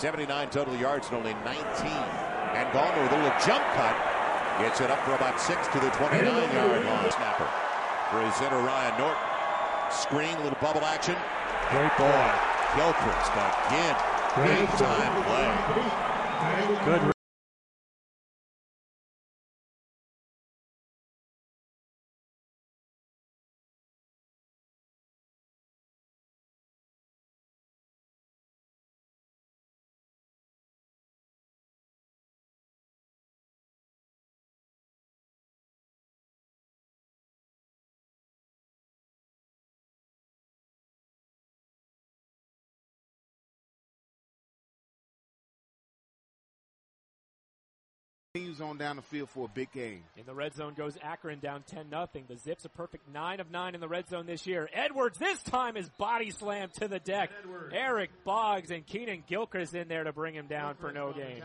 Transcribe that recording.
79 total yards and only 19. And Gallner with a little jump cut. Gets it up for about 6 to the 29-yard line. Snapper for his center, Ryan Norton. Screen, a little bubble action. Great ball. Gilchrist again. Big time play. Good. Continues on down the field for a big game. In the red zone goes Akron down 10-0. The Zips a perfect 9 of 9 in the red zone this year. Edwards this time is body slammed to the deck. Eric Boggs and Keenan Gilchrist in there to bring him down for no gain.